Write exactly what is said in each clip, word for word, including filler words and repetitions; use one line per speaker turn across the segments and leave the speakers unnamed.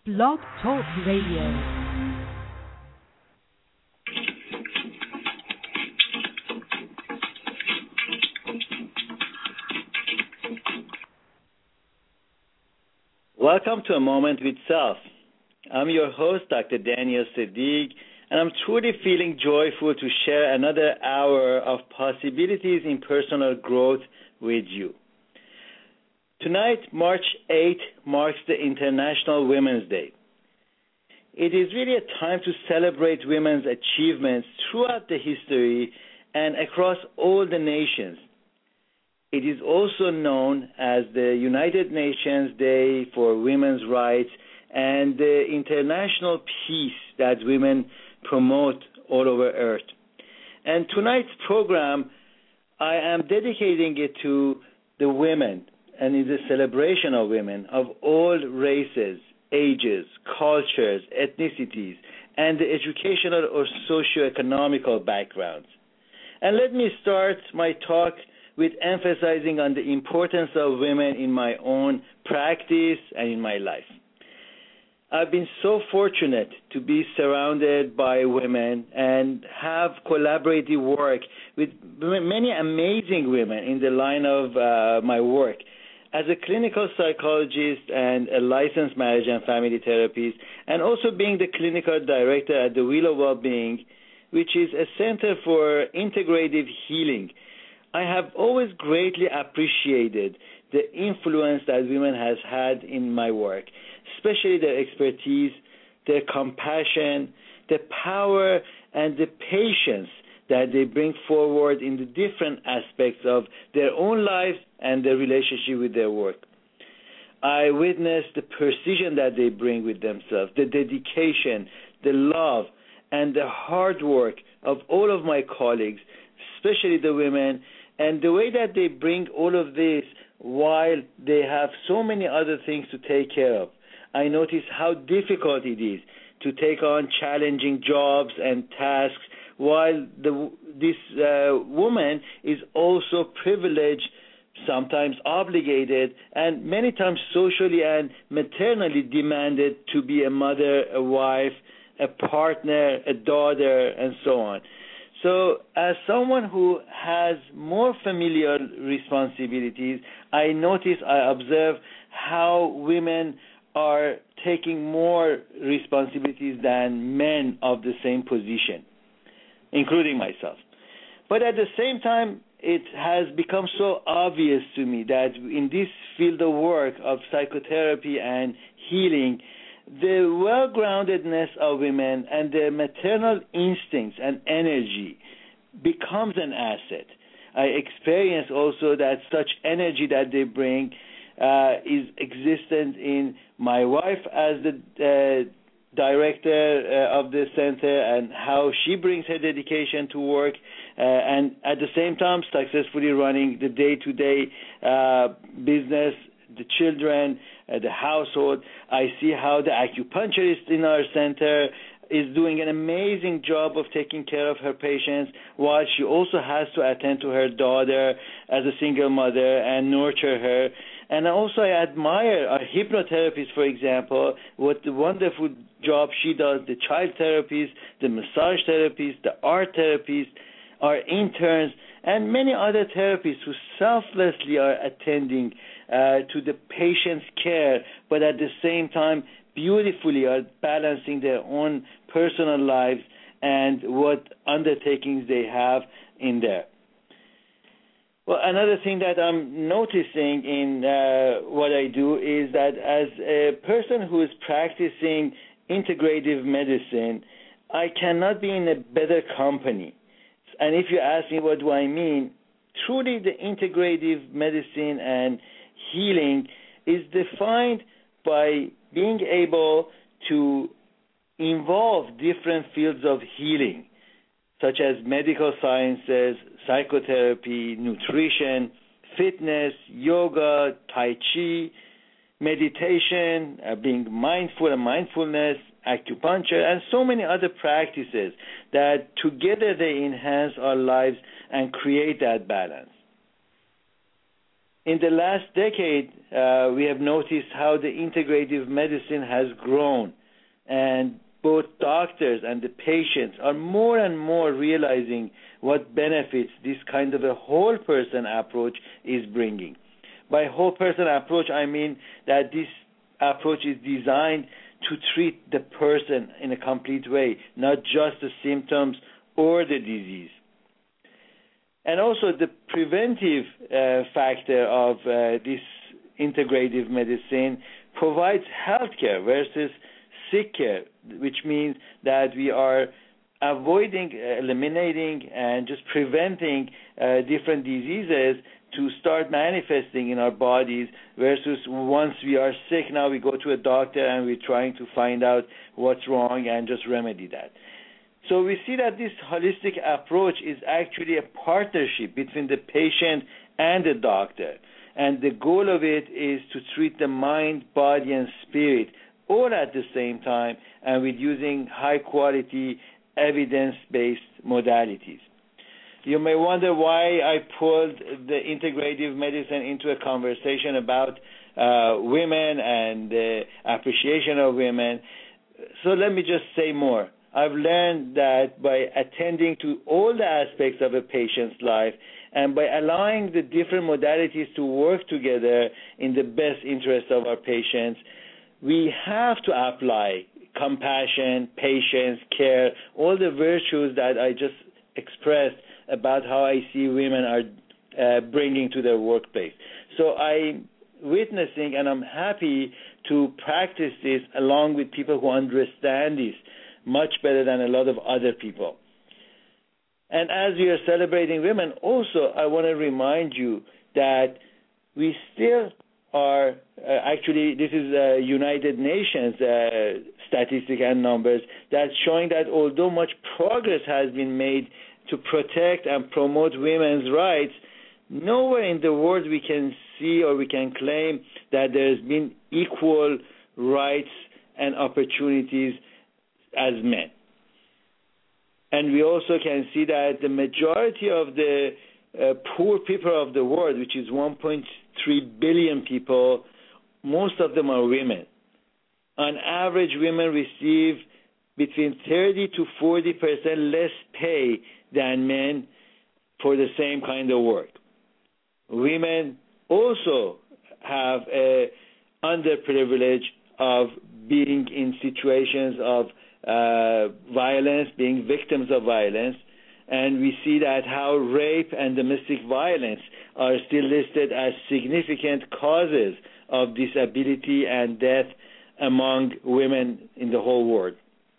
Blog Talk Radio.
Welcome to A Moment with Self. I'm your host, Doctor Daniel Siddiq, and I'm truly feeling joyful to share another hour of possibilities in personal growth with you. Tonight, March eighth, marks the International Women's Day. It is really a time to celebrate women's achievements throughout the history and across all the nations. It is also known as the United Nations Day for Women's Rights and the international peace that women promote all over Earth. And tonight's program, I am dedicating it to the women, and is a celebration of women of all races, ages, cultures, ethnicities, and the educational or socio-economical backgrounds. And let me start my talk with emphasizing on the importance of women in my own practice and in my life. I've been so fortunate to be surrounded by women and have collaborative work with many amazing women in the line of uh, my work. As a clinical psychologist and a licensed marriage and family therapist, and also being the clinical director at the Wheel of Wellbeing, which is a center for integrative healing, I have always greatly appreciated the influence that women has had in my work, especially their expertise, their compassion, the power, and the patience that they bring forward in the different aspects of their own lives and their relationship with their work. I witnessed the precision that they bring with themselves, the dedication, the love, and the hard work of all of my colleagues, especially the women, and the way that they bring all of this while they have so many other things to take care of. I notice how difficult it is to take on challenging jobs and tasks while the, this uh, woman is also privileged, sometimes obligated, and many times socially and maternally demanded to be a mother, a wife, a partner, a daughter, and so on. So as someone who has more familial responsibilities, I notice, I observe how women are taking more responsibilities than men of the same position, including myself. But at the same time, it has become so obvious to me that in this field of work of psychotherapy and healing, the well-groundedness of women and their maternal instincts and energy becomes an asset. I experience also that such energy that they bring uh, is existent in my wife as the uh, director uh, of the center, and how she brings her dedication to work, uh, and at the same time successfully running the day-to-day uh, business, the children, uh, the household. I see how the acupuncturist in our center is doing an amazing job of taking care of her patients, while she also has to attend to her daughter as a single mother and nurture her. And also I admire our hypnotherapist, for example, what the wonderful job she does, the child therapist, the massage therapist, the art therapist, our interns, and many other therapists who selflessly are attending uh, to the patient's care, but at the same time beautifully are balancing their own personal lives and what undertakings they have in there. Well, another thing that I'm noticing in uh, what I do is that as a person who is practicing integrative medicine, I cannot be in a better company. And if you ask me what do I mean, truly the integrative medicine and healing is defined by being able to involve different fields of healing, such as medical sciences, psychotherapy, nutrition, fitness, yoga, tai chi, meditation, uh, being mindful and mindfulness, acupuncture, and so many other practices that together they enhance our lives and create that balance. In the last decade, uh, we have noticed how the integrative medicine has grown, and both doctors and the patients are more and more realizing what benefits this kind of a whole person approach is bringing. By whole person approach, I mean that this approach is designed to treat the person in a complete way, not just the symptoms or the disease. And also the preventive uh, factor of uh, this integrative medicine provides health care versus sick care, which means that we are avoiding, eliminating, and just preventing uh, different diseases to start manifesting in our bodies versus once we are sick, now we go to a doctor and we're trying to find out what's wrong and just remedy that. So we see that this holistic approach is actually a partnership between the patient and the doctor. And the goal of it is to treat the mind, body, and spirit all at the same time and with using high-quality, evidence-based modalities. You may wonder why I pulled the integrative medicine into a conversation about uh, women and the appreciation of women. So let me just say more. I've learned that by attending to all the aspects of a patient's life and by allowing the different modalities to work together in the best interest of our patients, we have to apply compassion, patience, care, all the virtues that I just expressed about how I see women are uh, bringing to their workplace. So I'm witnessing and I'm happy to practice this along with people who understand this much better than a lot of other people. And as we are celebrating women, also I want to remind you that we still are, uh, actually this is uh, United Nations uh, statistic and numbers that's showing that although much progress has been made to protect and promote women's rights, nowhere in the world we can see or we can claim that there's been equal rights and opportunities as men. And we also can see that the majority of the uh, poor people of the world, which is one point three billion people, most of them are women. On average, women receive between thirty to forty percent less pay than men for the same kind of work. Women also have a underprivilege of being in situations of uh, violence, being victims of violence, and we see that how rape and domestic violence are still listed as significant causes of disability and death among women in the whole world.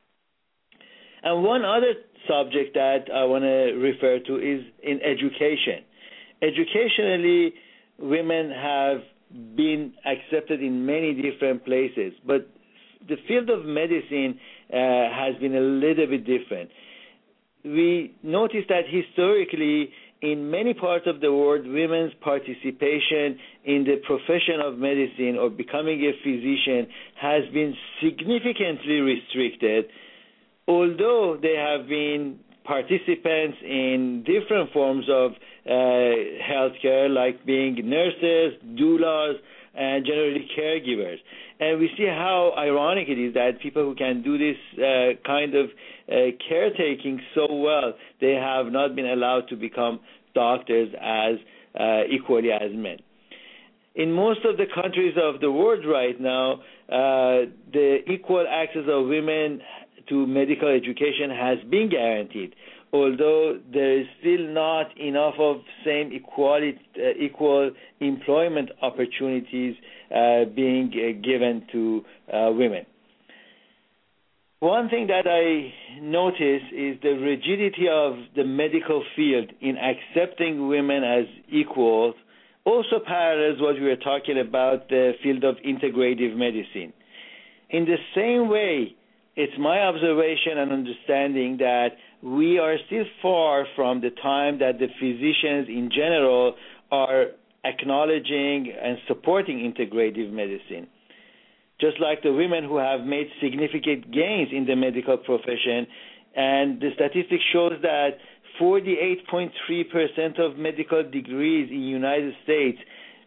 And one other subject that I want to refer to is in education. Educationally, women have been accepted in many different places, but the field of medicine uh, has been a little bit different. We notice that historically, in many parts of the world, women's participation in the profession of medicine or becoming a physician has been significantly restricted, although they have been participants in different forms of uh, healthcare, like being nurses, doulas, and generally caregivers. And we see how ironic it is that people who can do this uh, kind of uh, caretaking so well, they have not been allowed to become doctors as uh, equally as men. In most of the countries of the world right now, uh, the equal access of women to medical education has been guaranteed, although there is still not enough of same equality, uh, equal employment opportunities uh, being uh, given to uh, women. One thing that I notice is the rigidity of the medical field in accepting women as equals also parallels what we were talking about, the field of integrative medicine. In the same way, it's my observation and understanding that we are still far from the time that the physicians in general are acknowledging and supporting integrative medicine. Just like the women who have made significant gains in the medical profession, and the statistics shows that forty-eight point three percent of medical degrees in the United States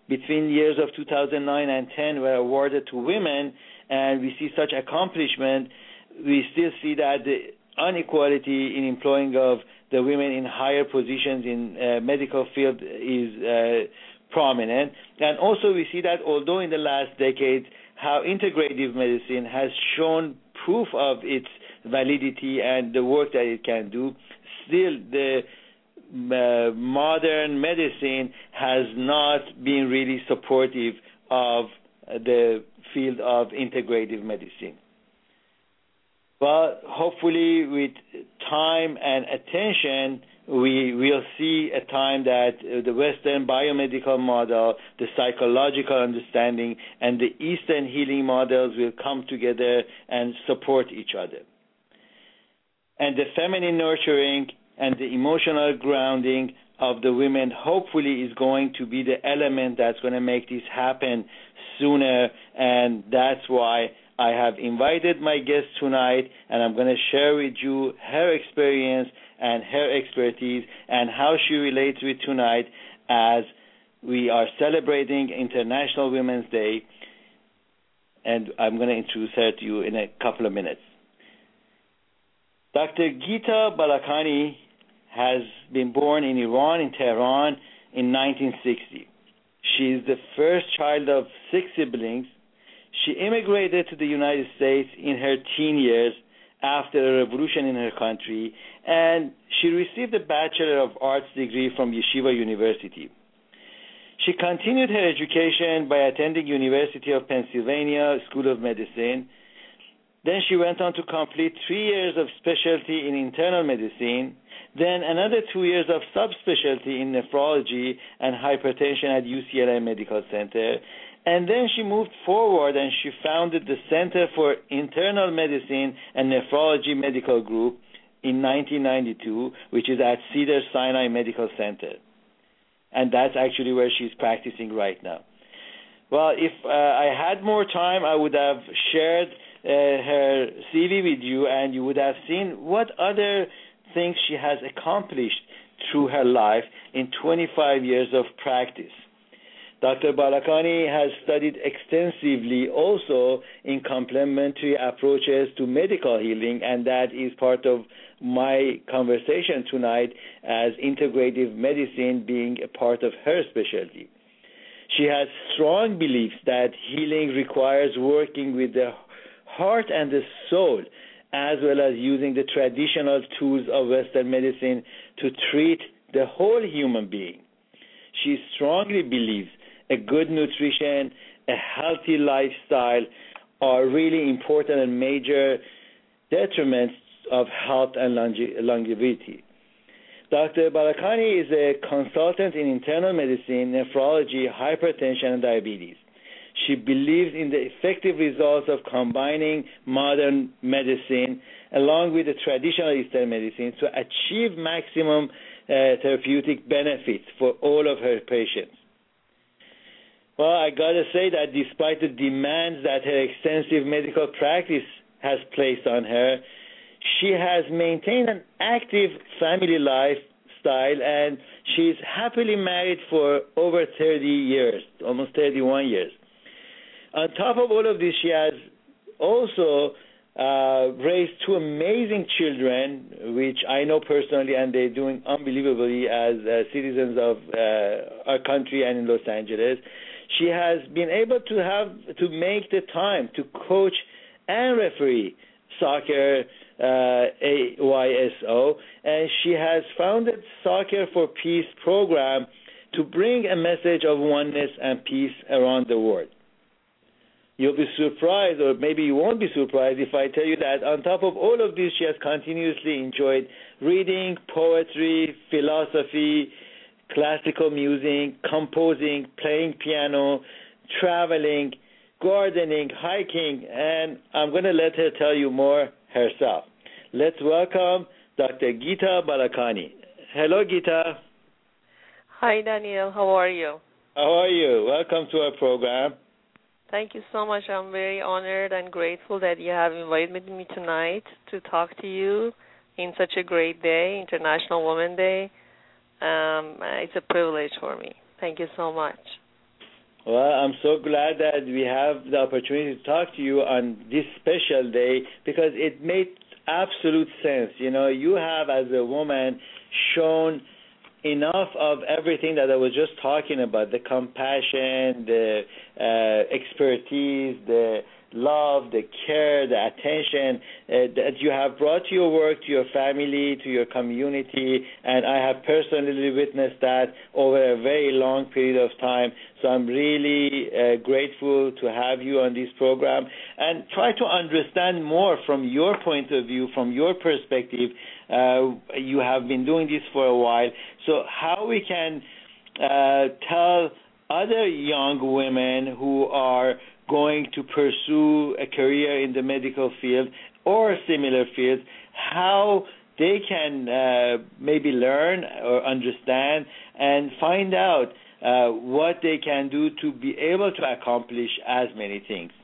between years of two thousand nine and ten were awarded to women, and we see such accomplishment, we still see that the inequality in employing of the women in higher positions in uh, medical field is uh, prominent. And also we see that although in the last decade how integrative medicine has shown proof of its validity and the work that it can do, still the uh, modern medicine has not been really supportive of the field of integrative medicine. But hopefully with time and attention, we will see a time that the Western biomedical model, the psychological understanding, and the Eastern healing models will come together and support each other. And the feminine nurturing and the emotional grounding of the women hopefully is going to be the element that's going to make this happen sooner, and that's why I have invited my guest tonight, and I'm going to share with you her experience and her expertise and how she relates with tonight as we are celebrating International Women's Day, and I'm going to introduce her to you in a couple of minutes. Doctor Geeta Balakhani has been born in Iran, in Tehran, in nineteen sixty. She is the first child of six siblings. She immigrated to the United States in her teen years after a revolution in her country, and she received a Bachelor of Arts degree from Yeshiva University. She continued her education by attending University of Pennsylvania School of Medicine. Then she went on to complete three years of specialty in internal medicine, then another two years of subspecialty in nephrology and hypertension at U C L A Medical Center. And then she moved forward and she founded the Center for Internal Medicine and Nephrology Medical Group in nineteen ninety-two, which is at Cedars-Sinai Medical Center. And that's actually where she's practicing right now. Well, if uh, I had more time, I would have shared uh, her C V with you, and you would have seen what other things she has accomplished through her life in twenty-five years of practice. Doctor Balakhani has studied extensively also in complementary approaches to medical healing, and that is part of my conversation tonight as integrative medicine being a part of her specialty. She has strong beliefs that healing requires working with the heart and the soul, as well as using the traditional tools of Western medicine to treat the whole human being. She strongly believes a good nutrition, a healthy lifestyle are really important and major detriments of health and longe- longevity. Doctor Balakhani is a consultant in internal medicine, nephrology, hypertension, and diabetes. She believes in the effective results of combining modern medicine along with the traditional Eastern medicine to achieve maximum uh, therapeutic benefits for all of her patients. Well, I got to say that despite the demands that her extensive medical practice has placed on her, she has maintained an active family lifestyle, and she's happily married for over thirty years, almost thirty-one years. On top of all of this, she has also uh, raised two amazing children, which I know personally, and they're doing unbelievably as uh, citizens of uh, our country and in Los Angeles. She has been able to have to make the time to coach and referee soccer, uh, A Y S O, and she has founded Soccer for Peace program to bring a message of oneness and peace around the world. You'll be surprised, or maybe you won't be surprised, if I tell you that on top of all of this, she has continuously enjoyed reading, poetry, philosophy, classical music, composing, playing piano, traveling, gardening, hiking, and I'm going to let her tell you more herself. Let's welcome Doctor Geeta Balakhani. Hello, Geeta.
Hi, Daniel. How are you?
How are you? Welcome to our program.
Thank you so much. I'm very honored and grateful that you have invited me tonight to talk to you in such a great day, International Women's Day. Um, it's a privilege for me. Thank you so much.
Well, I'm so glad that we have the opportunity to talk to you on this special day because it made absolute sense. You know, you have, as a woman, shown enough of everything that I was just talking about, the compassion, the uh, expertise, the love, the care, the attention uh, that you have brought to your work, to your family, to your community, and I have personally witnessed that over a very long period of time. So I'm really uh, grateful to have you on this program and try to understand more from your point of view, from your perspective. Uh, you have been doing this for a while, so how we can uh, tell other young women who are going to pursue a career in the medical field or similar fields, how they can uh, maybe learn or understand and find out uh, what they can do to be able to accomplish as many things.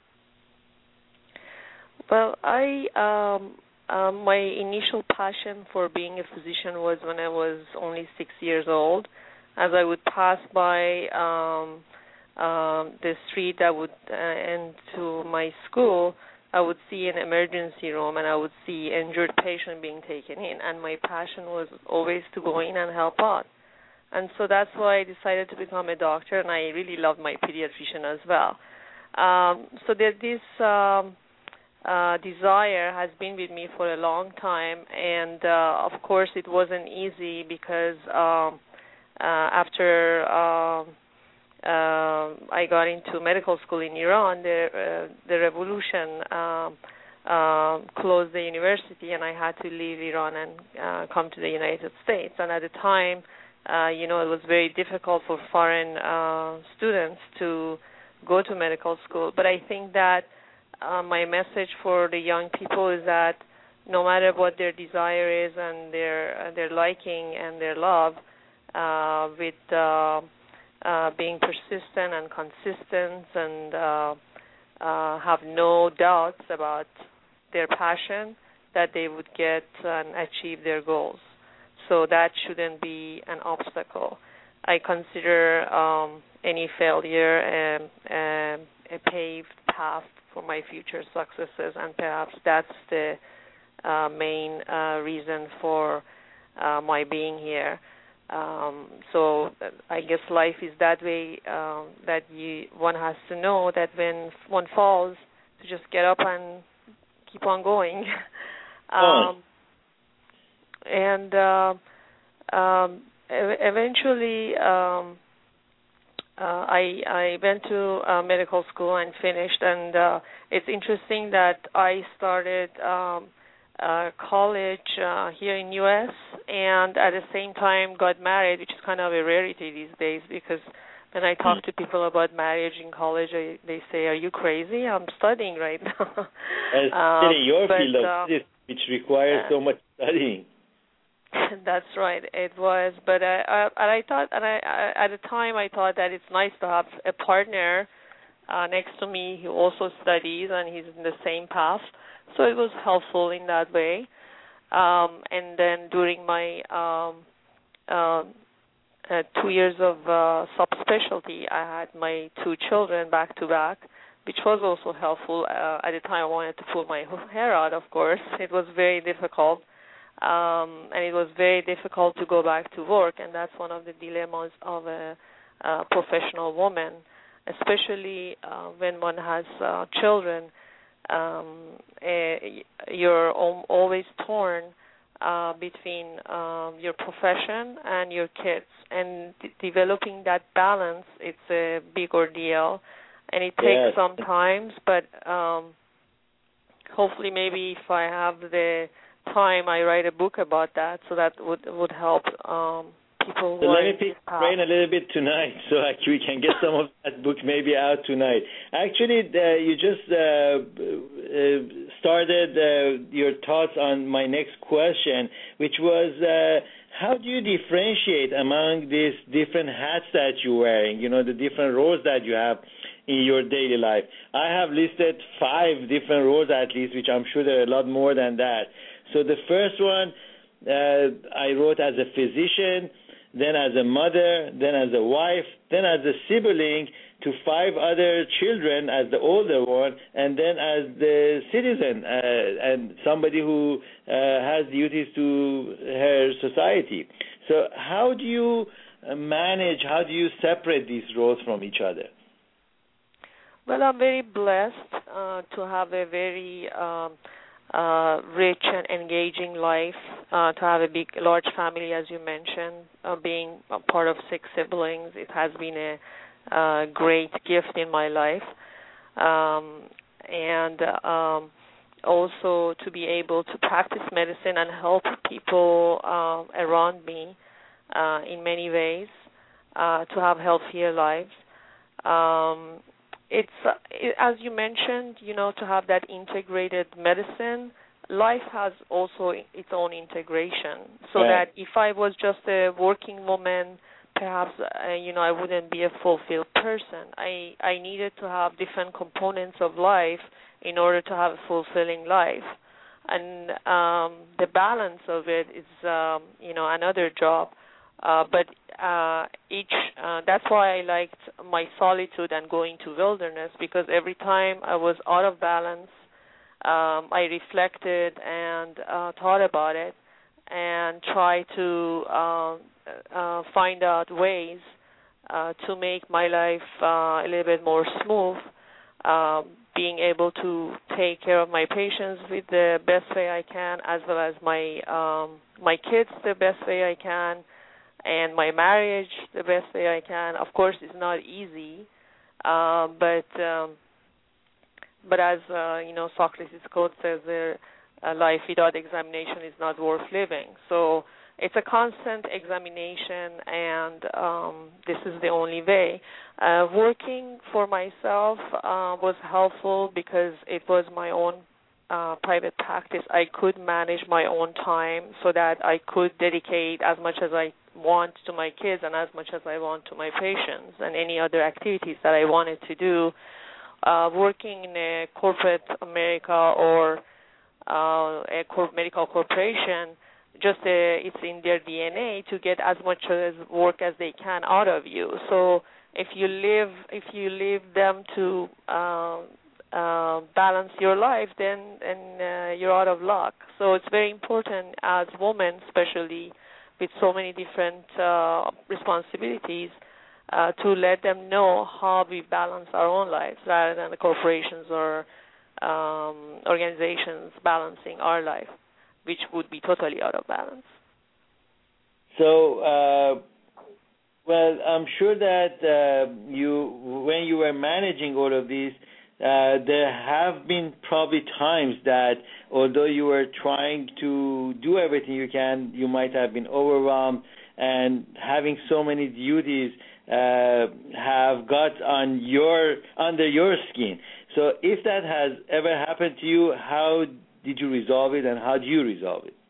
Well, I um, um, my initial passion for being a physician was when I was only six years old. As I would pass by um, um, the street that would uh, end to my school, I would see an emergency room and I would see injured patient being taken in, and my passion was always to go in and help out. And so that's why I decided to become a doctor, and I really loved my pediatrician as well. Um, so that this um, uh, desire has been with me for a long time, and uh, of course it wasn't easy because um, uh, after um, uh, I got into medical school in Iran, the uh, the revolution um, uh, closed the university, and I had to leave Iran and uh, come to the United States. And at the time, uh, you know, it was very difficult for foreign uh, students to go to medical school. But I think that uh, my message for the young people is that no matter what their desire is and their uh, their liking and their love, uh, with uh, uh, being persistent and consistent and uh, uh, have no doubts about their passion, that they would get and achieve their goals. So that shouldn't be an obstacle. I consider um, any failure um, um, a paved path for my future successes, and perhaps that's the uh, main uh, reason for uh, my being here. Um, so I guess life is that way, um, that you, one has to know that when one falls, to just get up and keep on going. um, and uh, um, eventually um, uh, I, I went to uh, medical school and finished, and uh, it's interesting that I started um, uh, college uh, here in U S and at the same time got married, which is kind of a rarity these days, because when I talk to people about marriage in college, I, they say, "Are you crazy? I'm studying right now."
um, in your
but,
field of
uh,
physics, which requires uh, so much studying.
That's right, it was. But I, I, and I thought, and I, I, at the time, I thought that it's nice to have a partner uh, next to me who also studies and he's in the same path. So it was helpful in that way. Um, and then during my um, uh, uh, two years of uh, subspecialty, I had my two children back to back, which was also helpful. Uh, at the time, I wanted to pull my hair out, of course. It was very difficult. Um, and it was very difficult to go back to work, and that's one of the dilemmas of a, a professional woman, especially uh, when one has uh, children. Um, uh, you're always torn uh, between um, your profession and your kids, and d- developing that balance, it's a big ordeal, and it takes
yes.
some time, but um, hopefully maybe if I have the time, I write a book about that, so that would would help um, people.
So
who
let
are
me pick your brain a little bit tonight, so actually we can get some of that book maybe out tonight. Actually, uh, you just uh, uh, started uh, your thoughts on my next question, which was uh, how do you differentiate among these different hats that you're wearing? You know, the different roles that you have in your daily life. I have listed five different roles at least, which I'm sure there are a lot more than that. So the first one uh, I wrote as a physician, then as a mother, then as a wife, then as a sibling, to five other children as the older one, and then as the citizen uh, and somebody who uh, has duties to her society. So how do you uh, manage, how do you separate these roles from each other?
Well, I'm very blessed uh, to have a very um, uh, rich and engaging life, uh, to have a big, large family, as you mentioned, uh, being a part of six siblings. It has been a uh, great gift in my life. Um, and um, also to be able to practice medicine and help people uh, around me uh, in many ways, uh, to have healthier lives. Um, It's uh, it, as you mentioned, you know, to have that integrated medicine. Life has also its own integration, so
right.
that if I was just a working woman, perhaps uh, you know I wouldn't be a fulfilled person. I I needed to have different components of life in order to have a fulfilling life, and um, the balance of it is um, you know another job. Uh, but uh, each, uh, that's why I liked my solitude and going to wilderness, because every time I was out of balance, um, I reflected and uh, thought about it and tried to uh, uh, find out ways uh, to make my life uh, a little bit more smooth, uh, being able to take care of my patients with the best way I can, as well as my um, my kids the best way I can, and my marriage the best way I can. Of course, it's not easy, uh, but um, but as uh, you know, Socrates' quote says, there, a life without examination is not worth living. So it's a constant examination, and um, this is the only way. Uh, working for myself uh, was helpful because it was my own uh, private practice. I could manage my own time so that I could dedicate as much as I want to my kids and as much as I want to my patients and any other activities that I wanted to do. Uh, working in a corporate America or uh, a cor- medical corporation, just uh, it's in their D N A to get as much as work as they can out of you. So if you leave, if you leave them to uh, uh, balance your life, then and uh, you're out of luck. So it's very important as women, especially with so many different uh, responsibilities, uh, to let them know how we balance our own lives rather than the corporations or um, organizations balancing our life, which would be totally out of balance.
So, uh, well, I'm sure that uh, you, when you were managing all of these, uh, there have been probably times that although you were trying to do everything you can, you might have been overwhelmed, and having so many duties uh, have got on your under your skin. So if that has ever happened to you, how did you resolve it, and how do you resolve it?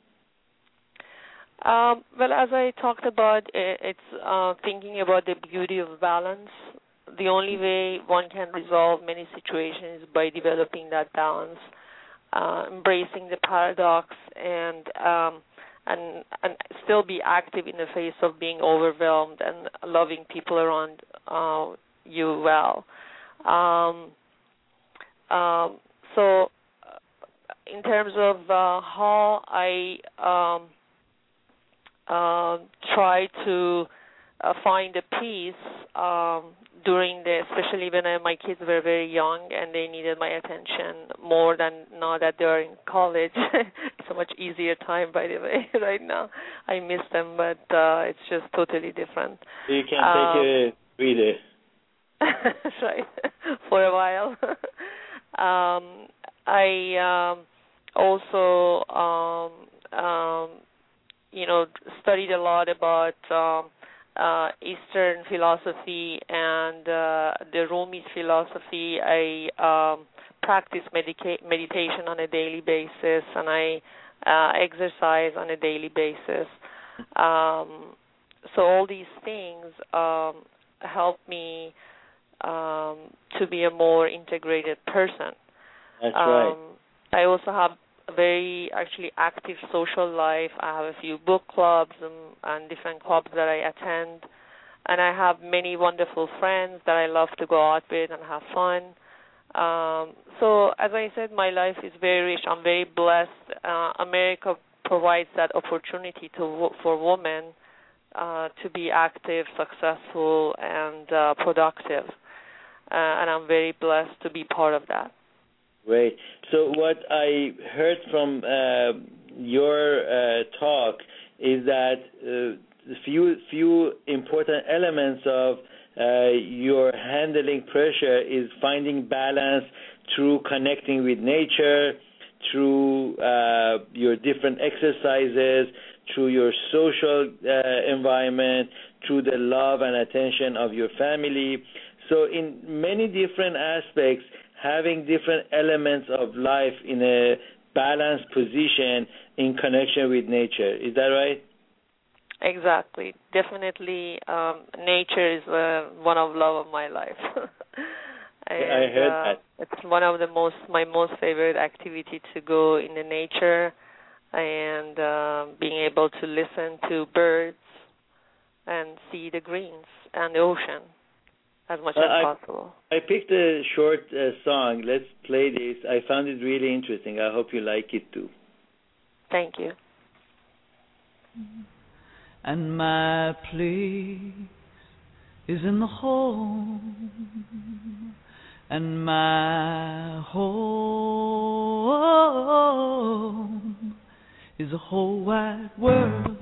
Um, well, as I talked about, it's uh, thinking about the beauty of balance. The only way one can resolve many situations is by developing that balance, uh, embracing the paradox, and um, and and still be active in the face of being overwhelmed and loving people around uh, you well. Um, um, so, in terms of uh, how I um, uh, try to uh, find a peace um, during the, especially when I, my kids were very young and they needed my attention more than now that they are in college. It's a much easier time, by the way, right now. I miss them, but uh, it's just totally different.
So you can
um,
take a breather.
right, for a while. um, I um, also, um, um, you know, studied a lot about um, uh, Eastern philosophy and uh, the Rumi philosophy. I um, practice medica- meditation on a daily basis, and I uh, exercise on a daily basis. Um, so all these things um, help me um, to be a more integrated person.
That's
um,
right.
I also have a very actually active social life. I have a few book clubs and, and different clubs that I attend. and I have many wonderful friends that I love to go out with and have fun. Um, so, as I said, my life is very rich. I'm very blessed. Uh, America provides that opportunity to for women uh, to be active, successful, and uh, productive. Uh, and I'm very blessed to be part of that.
Great. So what I heard from uh, your uh, talk is that uh, the few few important elements of uh, your handling pressure is finding balance through connecting with nature, through uh, your different exercises, through your social uh, environment, through the love and attention of your family. So in many different aspects, having different elements of life in a balanced position in connection with nature. Is that right?
Exactly. Definitely, um, nature is uh, one of love of my life. and,
I heard
uh,
that.
It's one of the most my most favorite activity to go in the nature, and uh, being able to listen to birds and see the greens and the ocean as much
uh,
as
I,
possible.
I picked a short uh, song. Let's play this. I found it really interesting. I hope you like it too.
Thank you.
And my place is in the home, and my home is a whole wide world.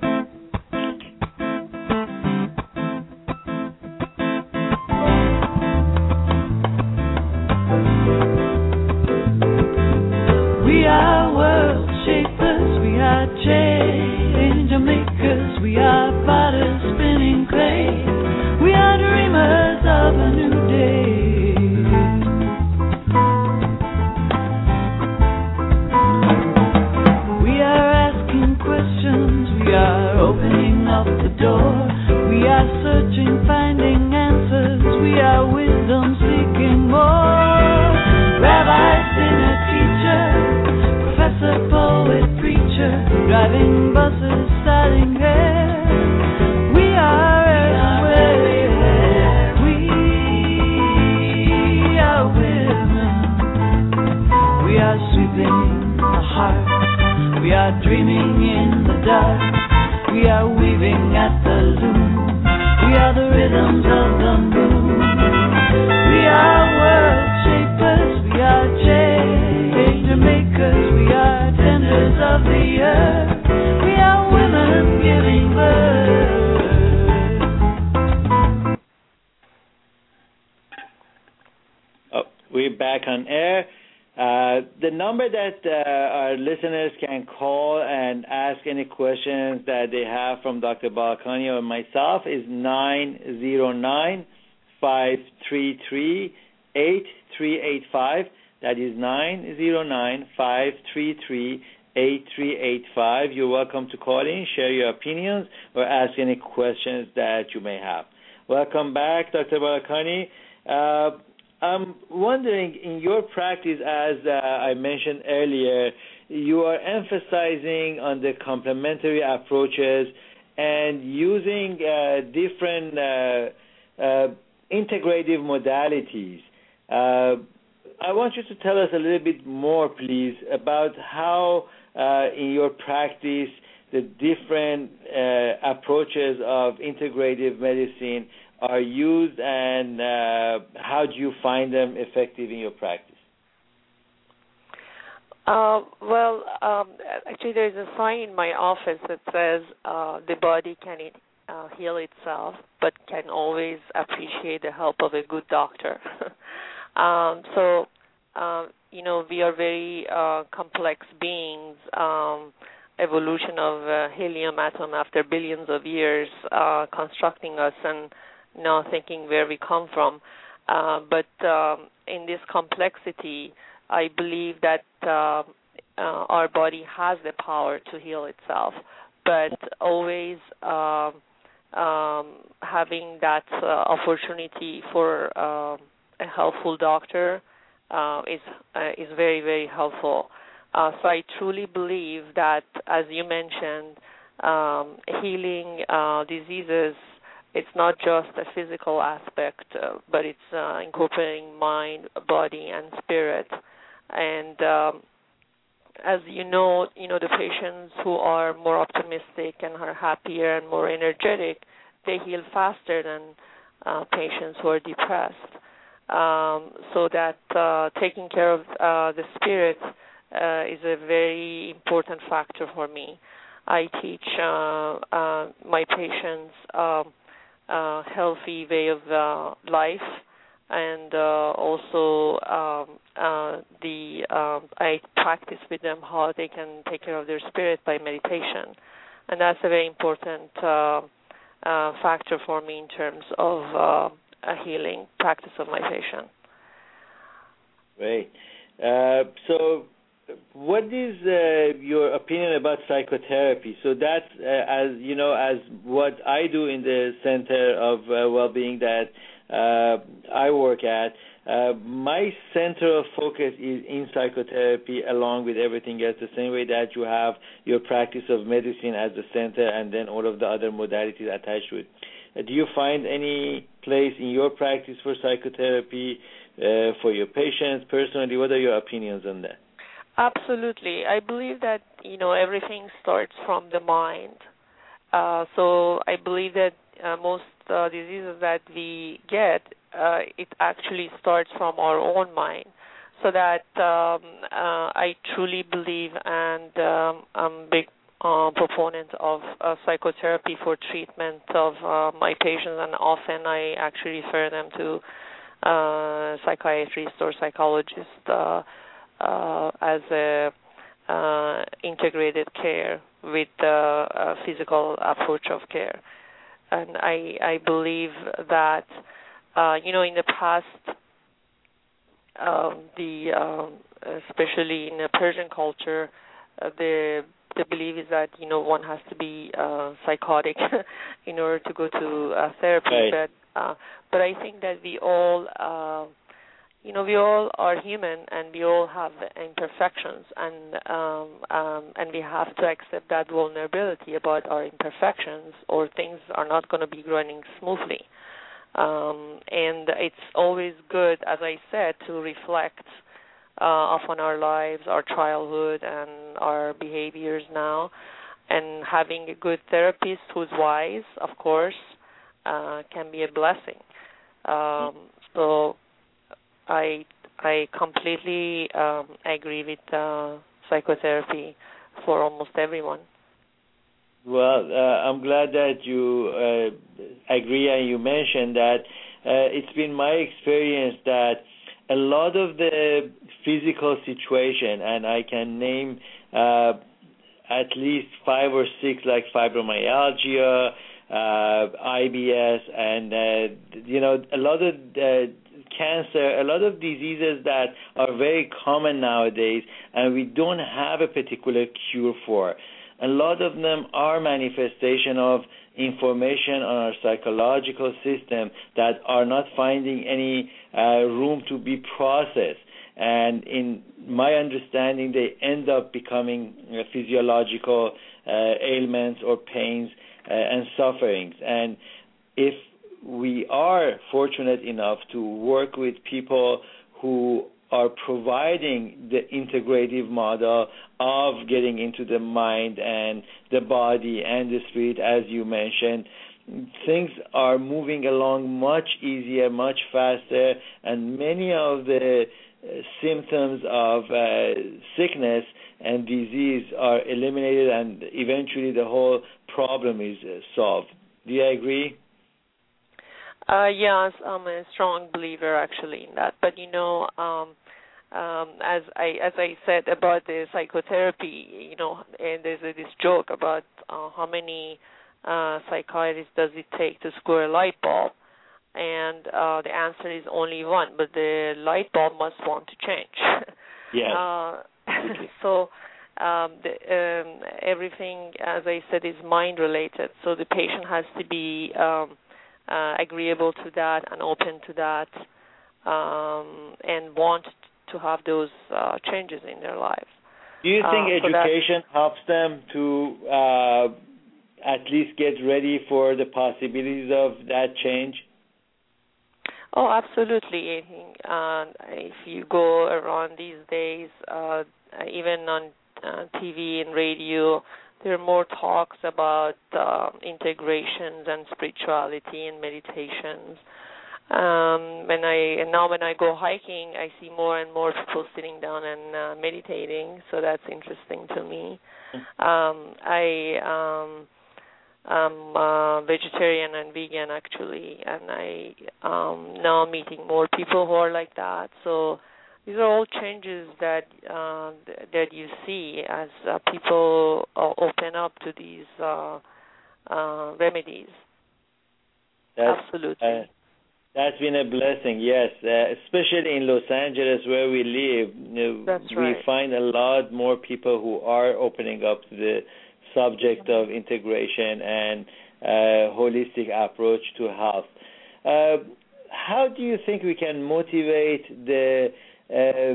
We are world shapers, we are change makers, we are potters spinning clay, we are dreamers of a new day. We are asking questions, we are opening up the door, we are searching, finding answers, we are wisdom seeking more. Rabbi, singer, teacher, professor, poet, preacher, driving buses, styling hair. We are everywhere. We are women. We are sweeping the heart. We are dreaming in the dark. We are weaving at the loom. We are the rhythms of the moon. We are world shapers. We are change makers. We are tenders of the earth. We are women giving birth.
Oh, we're back on air. Uh, the number that uh, our listeners can call and ask any questions that they have from Doctor Balkani or myself is nine zero nine, five three three, eight three eight five. That is nine zero nine, five three three, eight three eight five. You're welcome to call in, share your opinions, or ask any questions that you may have. Welcome back, Doctor Balkani. Uh, I'm wondering, in your practice, as uh, I mentioned earlier, you are emphasizing on the complementary approaches and using uh, different uh, uh, integrative modalities. Uh, I want you to tell us a little bit more, please, about how uh, in your practice the different uh, approaches of integrative medicine are used, and uh, how do you find them effective in your practice?
Uh, well, um, actually, there's a sign in my office that says uh, the body can uh, heal itself, but can always appreciate the help of a good doctor. um, so, um, you know, we are very uh, complex beings. Um, evolution of uh, helium atom after billions of years uh, constructing us and now thinking where we come from. Uh, but um, in this complexity, I believe that uh, uh, our body has the power to heal itself, but always uh, um, having that uh, opportunity for uh, a helpful doctor uh, is uh, is very, very helpful. Uh, so I truly believe that, as you mentioned, um, healing uh, diseases it's not just a physical aspect, uh, but it's uh, incorporating mind, body, and spirit. And um, as you know, you know the patients who are more optimistic and are happier and more energetic, they heal faster than uh, patients who are depressed. Um, so that uh, taking care of uh, the spirit uh, is a very important factor for me. I teach uh, uh, my patients um, a healthy way of uh, life, and uh, also um, uh, the um, I practice with them how they can take care of their spirit by meditation, and that's a very important uh, uh, factor for me in terms of uh, a healing practice of my patient.
Great. Uh, so, what is uh, your opinion about psychotherapy? So that's, uh, as you know, as what I do in the Center of uh, Wellbeing that uh, I work at, uh, my center of focus is in psychotherapy along with everything else, the same way that you have your practice of medicine as the center and then all of the other modalities attached to it. Uh, do you find any place in your practice for psychotherapy uh, for your patients personally? What are your opinions on that?
Absolutely. I believe that, you know, everything starts from the mind. Uh, so I believe that uh, most uh, diseases that we get, uh, it actually starts from our own mind. So that um, uh, I truly believe, and um, I'm a big uh, proponent of uh, psychotherapy for treatment of uh, my patients, and often I actually refer them to uh, psychiatrists or psychologists uh, Uh, as a uh, integrated care with the uh, physical approach of care. And I, I believe that, uh, you know, in the past, um, the um, especially in the Persian culture, uh, the the belief is that, you know, one has to be uh, psychotic in order to go to uh, therapy.
Right.
But uh, but I think that we all uh, You know, we all are human, and we all have imperfections, and um, um, and we have to accept that vulnerability about our imperfections, or things are not going to be running smoothly. Um, and it's always good, as I said, to reflect uh, upon our lives, our childhood, and our behaviors now, and having a good therapist who's wise, of course, uh, can be a blessing. Um, so. I I completely um, agree with uh, psychotherapy for almost everyone.
Well, uh, I'm glad that you uh, agree, and you mentioned that uh, it's been my experience that a lot of the physical situation, and I can name uh, at least five or six, like fibromyalgia, uh, I B S, and uh, you know, a lot of uh, cancer, a lot of diseases that are very common nowadays, and we don't have a particular cure for. A lot of them are manifestation of information on our psychological system that are not finding any uh, room to be processed. And in my understanding, they end up becoming uh, physiological uh, ailments or pains uh, and sufferings. And if we are fortunate enough to work with people who are providing the integrative model of getting into the mind and the body and the spirit, as you mentioned, things are moving along much easier, much faster, and many of the uh, symptoms of uh, sickness and disease are eliminated, and eventually the whole problem is uh, solved. Do you agree?
Uh, yes, I'm a strong believer actually in that. But you know, um, um, as I as I said about the psychotherapy, you know, and there's a, this joke about uh, how many uh, psychiatrists does it take to screw a light bulb, and uh, the answer is only one. But the light bulb must want to change.
Yes.
uh, so. Um, the, um, everything, as I said, is mind related. So the patient has to be um, Uh, agreeable to that and open to that, um, and want to have those uh, changes in their lives.
Do you think
uh,
education
so
helps them to uh, at least get ready for the possibilities of that change?
Oh, absolutely. I think uh, if you go around these days, uh, even on uh, T V and radio, there are more talks about uh, integrations and spirituality and meditations. Um, when I and now when I go hiking, I see more and more people sitting down and uh, meditating. So that's interesting to me. Um, I um, I'm uh, vegetarian and vegan actually, and I um, now I'm meeting more people who are like that. So these are all changes that uh, th- that you see as uh, people uh, open up to these uh, uh, remedies.
That's,
Absolutely.
Uh, that's been a blessing, yes, uh, especially in Los Angeles where we live. You know,
That's
we
right.
find a lot more people who are opening up to the subject of integration and uh, holistic approach to health. Uh, how do you think we can motivate the uh,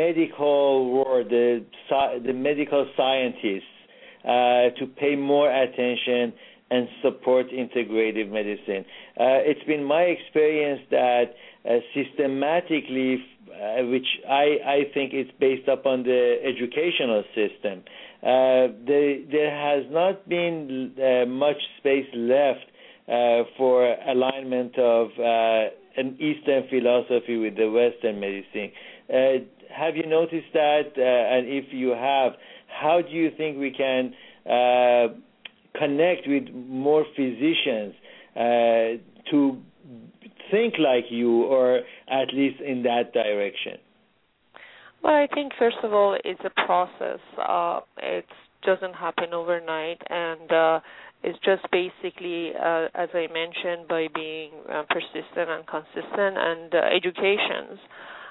medical world, the, the medical scientists, uh, to pay more attention and support integrative medicine? Uh, it's been my experience that uh, systematically, uh, which I, I think is based upon the educational system, uh, there, there has not been uh, much space left uh, for alignment of uh, an Eastern philosophy with the Western medicine. Uh, have you noticed that? Uh, and if you have, how do you think we can uh, connect with more physicians uh, to think like you, or at least in that direction?
Well, I think first of all, it's a process. Uh, it doesn't happen overnight, and uh, it's just basically, uh, as I mentioned, by being uh, persistent and consistent, and uh, educations.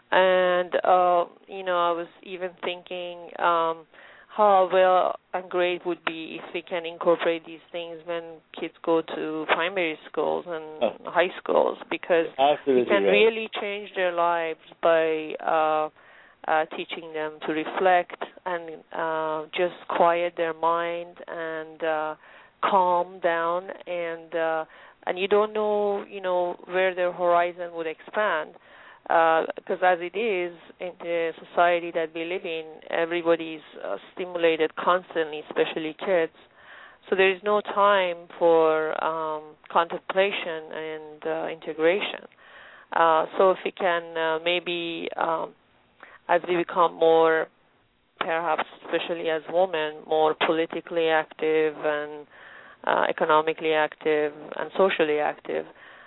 And uh, you know, I was even thinking um, how well and great would be if we can incorporate these things when kids go to primary schools and
oh.
high schools, because
Absolutely
we can
right.
really change their lives by uh, uh, teaching them to reflect and uh, just quiet their mind and uh, calm down, and uh, and you don't know, you know, where their horizon would expand. Because uh, as it is in the society that we live in, everybody's uh, stimulated constantly, especially kids. So there is no time for um, contemplation and uh, integration. Uh, so if we can uh, maybe, um, as we become more, perhaps especially as women, more politically active and uh, economically active and socially active,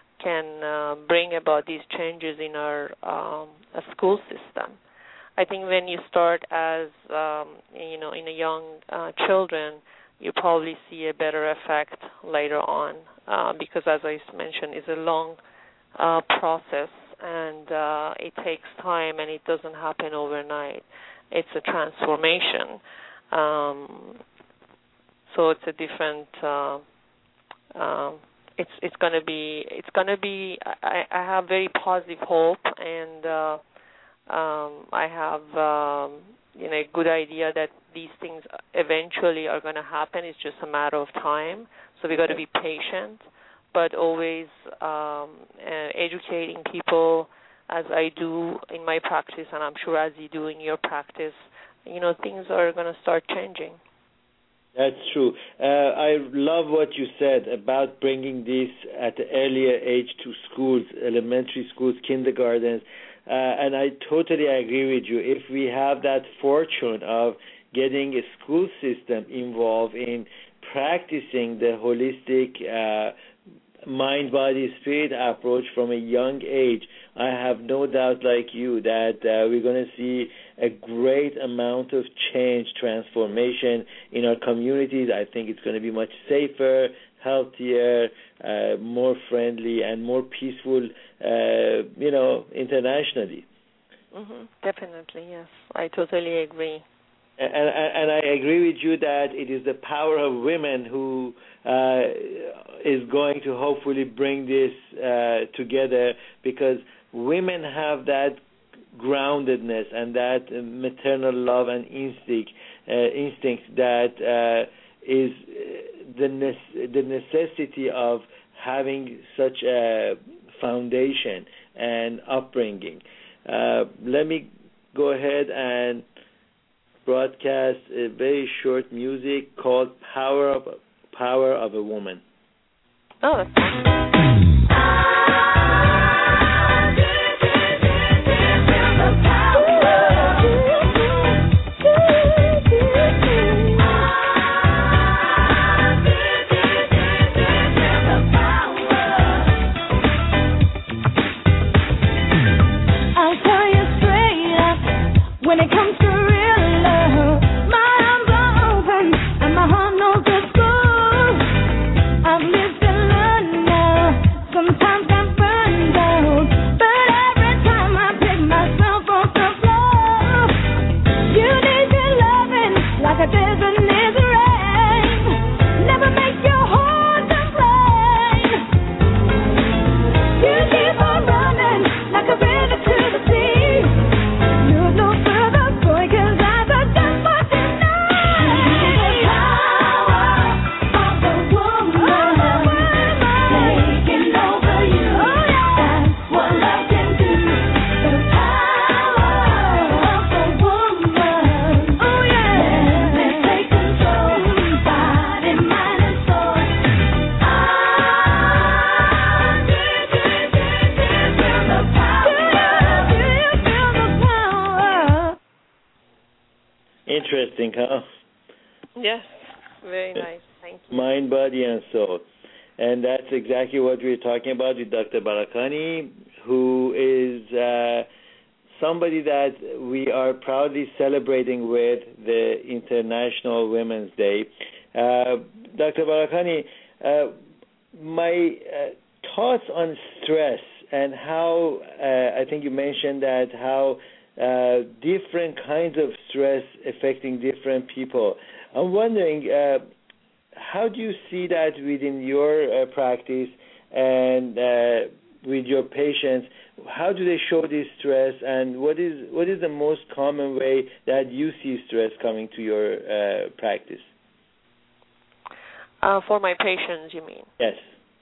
can uh, bring about these changes in our um, school system. I think when you start as um, you know in a young uh, children, you probably see a better effect later on, uh, because as I mentioned, it's a long uh, process, and uh, it takes time, and it doesn't happen overnight. It's a transformation. Um, so it's a different. Uh, uh, It's it's gonna be it's gonna be I, I have very positive hope, and uh, um, I have um, you know a good idea that these things eventually are gonna happen. It's just a matter of time. So we got to be patient, but always um, uh, educating people, as I do in my practice, and I'm sure as you do in your practice. You know, things are gonna start changing.
That's true. Uh, I love what you said about bringing this at an earlier age to schools, elementary schools, kindergartens, uh, and I totally agree with you. If we have that fortune of getting a school system involved in practicing the holistic uh, mind, body, spirit approach from a young age, I have no doubt, like you, that uh, we're going to see a great amount of change, transformation in our communities. I think it's going to be much safer, healthier, uh, more friendly, and more peaceful, uh, you know, internationally.
Mm-hmm. Definitely, yes. I totally agree.
And, and, and I agree with you that it is the power of women who uh, is going to hopefully bring this uh, together, because women have that groundedness and that maternal love and instinct, uh, instinct that uh, is the necessity of having such a foundation and upbringing. Uh, let me go ahead and broadcast a very short music called Power of Power of a Woman.
Oh, that's nice.
When it comes to real love, my arms are open and my heart knows the score. I've lived and learned now. Sometimes I'm burned out, but every time I pick myself off the floor, you need your loving like a desert needs rain. Never make your heart afraid. You keep on running like a river to the sea. You're no
Interesting, huh?
Yes, very nice. Thank you.
Mind, body, and soul. And that's exactly what we're talking about with Doctor Barakani, who is uh, somebody that we are proudly celebrating with the International Women's Day. Uh, Doctor Barakani, uh, my uh, thoughts on stress and how, uh, I think you mentioned that how Uh, different kinds of stress affecting different people. I'm wondering, uh, how do you see that within your uh, practice and uh, with your patients? How do they show this stress, and what is what is the most common way that you see stress coming to your uh, practice?
Uh, for my patients, you mean?
Yes.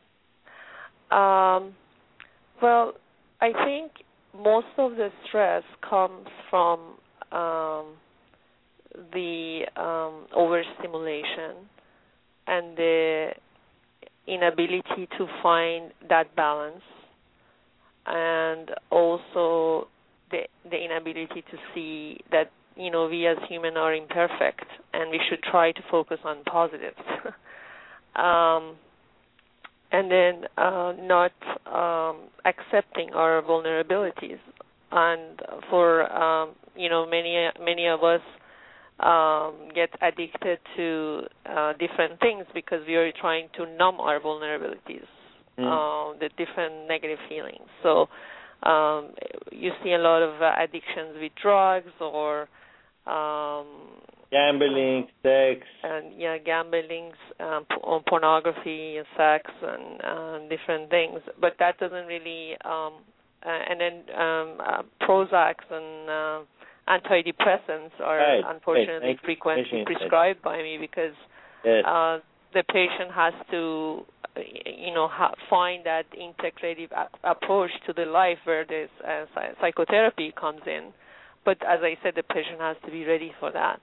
Um, well, I think most of the stress comes from um, the um, overstimulation and the inability to find that balance, and also the the inability to see that, you know, we as humans are imperfect and we should try to focus on positives. um, and then uh, not um, accepting our vulnerabilities. And for um, you know, many many of us um, get addicted to uh, different things because we are trying to numb our vulnerabilities, mm. uh, the different negative feelings. So um, you see a lot of uh, addictions with drugs or um,
gambling, sex,
and yeah, gambling, um, p- pornography, sex, and uh, different things. But that doesn't really, um, uh, and then um, uh, Prozacs and uh, antidepressants are
right.
unfortunately
right.
frequently prescribed by me because
yes.
uh, the patient has to, you know, ha- find that integrative a- approach to the life where this uh, psychotherapy comes in. But as I said, the patient has to be ready for that.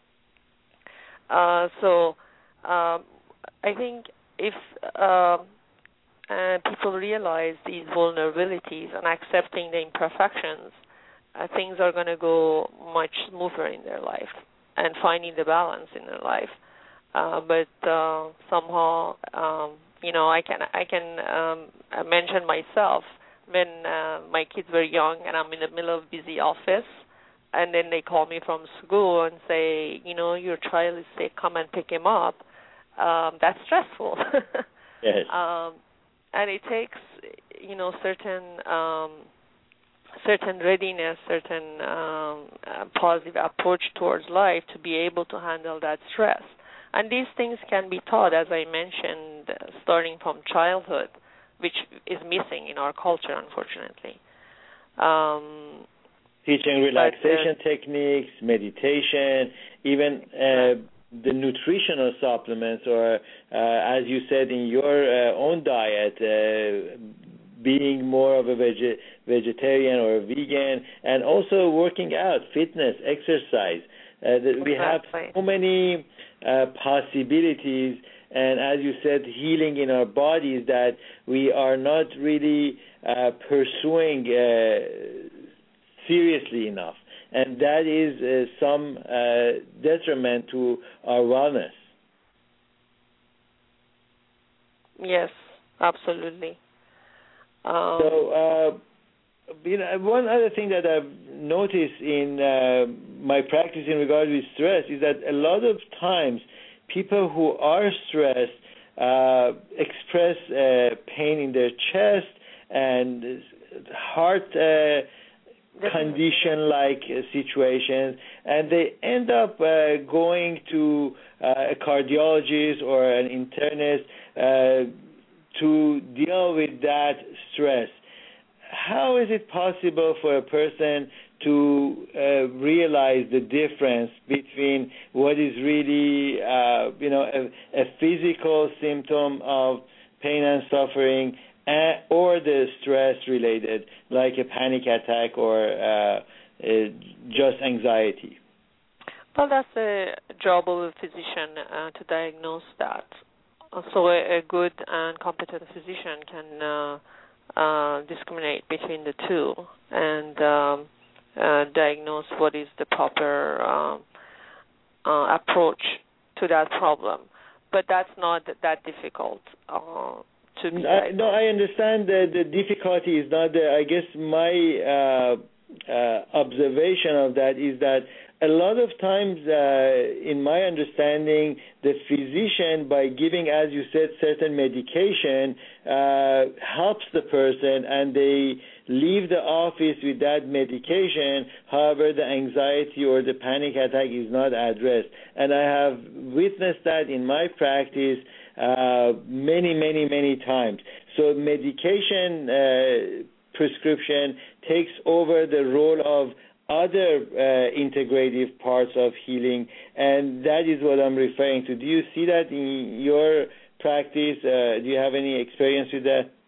Uh, so um, I think if uh, uh, people realize these vulnerabilities and accepting the imperfections, uh, things are going to go much smoother in their life and finding the balance in their life. Uh, but uh, somehow, um, you know, I can I can um, mention myself when uh, my kids were young and I'm in the middle of a busy office. And then they call me from school and say, you know, your child is sick, come and pick him up. Um, that's stressful.
Yes.
Um, and it takes, you know, certain um, certain readiness, certain um, uh, positive approach towards life to be able to handle that stress. And these things can be taught, as I mentioned, uh, starting from childhood, which is missing in our culture, unfortunately. Um,
Teaching relaxation
but, uh,
techniques, meditation, even uh, the nutritional supplements, or uh, as you said in your uh, own diet, uh, being more of a veg- vegetarian or a vegan, and also working out, fitness, exercise. Uh, that we have so many uh, possibilities, and as you said, healing in our bodies that we are not really uh, pursuing uh, seriously enough. And that is uh, some uh, detriment to our wellness.
Yes, absolutely. Um,
so, uh, you know, one other thing that I've noticed in uh, my practice in regard with stress is that a lot of times people who are stressed uh, express uh, pain in their chest and heart uh, condition-like uh, situations, and they end up uh, going to uh, a cardiologist or an internist uh, to deal with that stress. How is it possible for a person to uh, realize the difference between what is really, uh, you know, a, a physical symptom of pain and suffering, uh, or the stress-related, like a panic attack or uh, uh, just anxiety?
Well, that's the job of a physician uh, to diagnose that. So a, a good and competent physician can uh, uh, discriminate between the two and um, uh, diagnose what is the proper um, uh, approach to that problem. But that's not that difficult uh, to be
I, no, I understand that the difficulty is not there. I guess my uh, uh, observation of that is that a lot of times, uh, in my understanding, the physician, by giving, as you said, certain medication, uh, helps the person, and they leave the office with that medication. However, the anxiety or the panic attack is not addressed. And I have witnessed that in my practice uh, many, many, many times. So medication uh, prescription takes over the role of other uh, integrative parts of healing, and that is what I'm referring to. Do you see that in your practice? Uh, do you have any experience with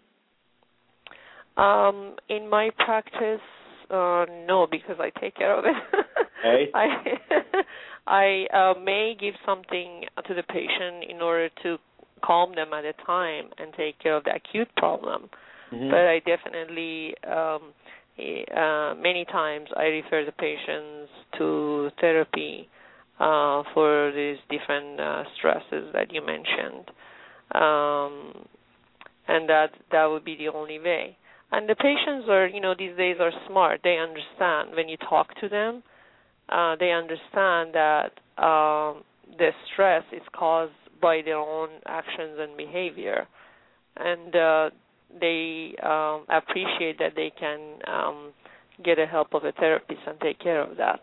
that?
Um, in my practice, uh, no, because I take care of it.
Right.
I, I uh, may give something to the patient in order to calm them at a time and take care of the acute problem, mm-hmm. but I definitely... Um, Uh, many times I refer the patients to therapy uh, for these different uh, stresses that you mentioned, um, and that that would be the only way. And the patients are, you know, these days are smart. They understand when you talk to them. Uh, they understand that um, the stress is caused by their own actions and behavior, and uh, they um, appreciate that they can um, get the help of a therapist and take care of that.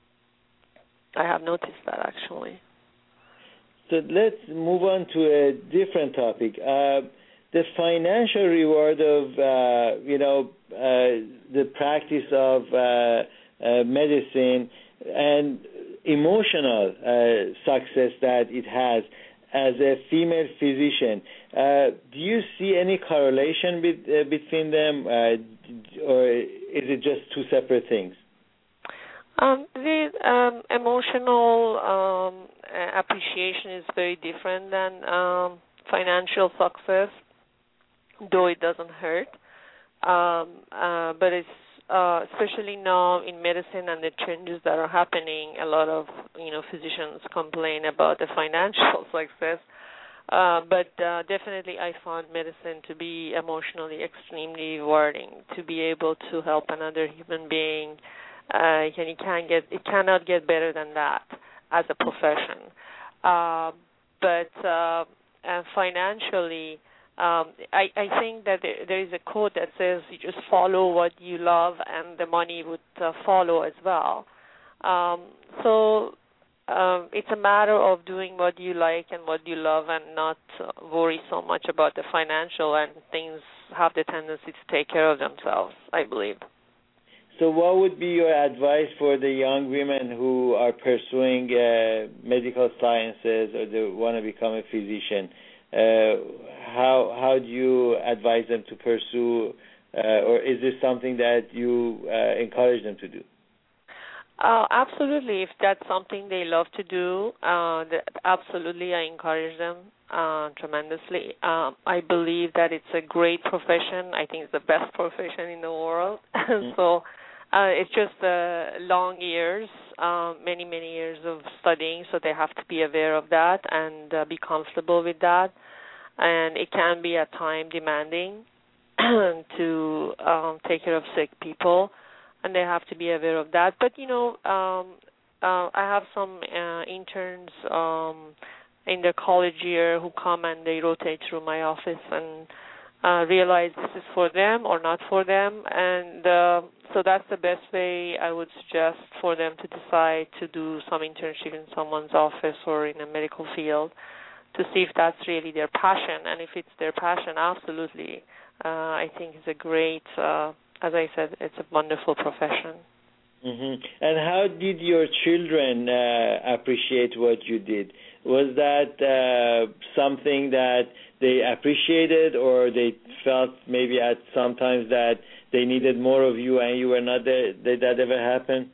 I have noticed that, actually.
So let's move on to a different topic. Uh, the financial reward of, uh, you know, uh, the practice of uh, uh, medicine and emotional uh, success that it has. As a female physician, uh, do you see any correlation with, uh, between them, uh, or is it just two separate things?
Um, the um, emotional um, appreciation is very different than um, financial success, though it doesn't hurt. Um, uh, but it's Uh, especially now in medicine and the changes that are happening, a lot of you know physicians complain about the financial success. Uh, but uh, definitely, I found medicine to be emotionally extremely rewarding. To be able to help another human being, uh, and it can get it cannot get better than that as a profession. Uh, but uh, and financially. Um, I, I think that there, there is a quote that says you just follow what you love and the money would uh, follow as well. Um, so um, it's a matter of doing what you like and what you love and not uh, worry so much about the financial, and things have the tendency to take care of themselves, I believe.
So so what would be your advice for the young women who are pursuing uh, medical sciences or they want to become a physician? Uh, how how do you advise them to pursue, uh, or is this something that you uh, encourage them to do?
Uh, absolutely. If that's something they love to do, uh, th- absolutely, I encourage them uh, tremendously. Um, I believe that it's a great profession. I think it's the best profession in the world. Mm-hmm. so uh, it's just uh, long years, uh, many, many years of studying, so they have to be aware of that and uh, be comfortable with that. And it can be at times demanding to um, take care of sick people, and they have to be aware of that. But, you know, um, uh, I have some uh, interns um, in their college year who come and they rotate through my office and uh, realize this is for them or not for them. And uh, so that's the best way I would suggest for them to decide to do some internship in someone's office or in a medical field to see if that's really their passion. And if it's their passion, absolutely. Uh, I think it's a great, uh, as I said, it's a wonderful profession.
Mm-hmm. And how did your children uh, appreciate what you did? Was that uh, something that they appreciated, or they felt maybe at sometimes that they needed more of you and you were not there? Did that ever happen?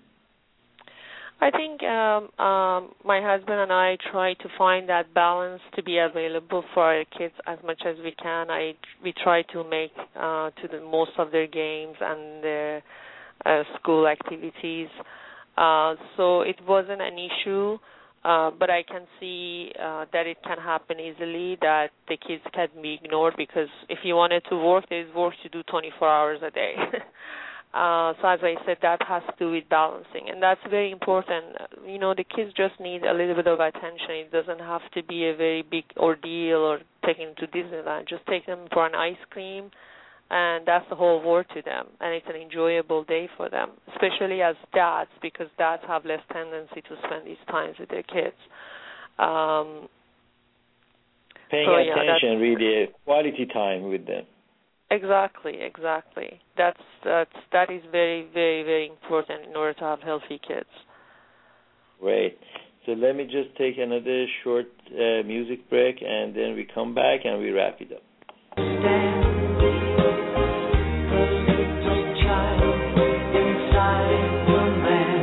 I think um, um, my husband and I try to find that balance to be available for our kids as much as we can. I we try to make uh, to the most of their games and their uh, school activities. Uh, so it wasn't an issue, uh, but I can see uh, that it can happen easily, that the kids can be ignored, because if you wanted to work, there's work to do twenty-four hours a day. Uh, so as I said, that has to do with balancing, and that's very important. You know, the kids just need a little bit of attention. It doesn't have to be a very big ordeal or taking them to Disneyland. Just take them for an ice cream, and that's the whole world to them, and it's an enjoyable day for them, especially as dads, because dads have less tendency to spend these times with their kids. Um,
Paying
so, yeah,
attention, really, quality time with them.
Exactly, exactly. That's that's that is very, very, very important in order to have healthy kids.
Great. So let me just take another short uh, music break, and then we come back and we wrap it up.
Stand, the little child inside the man.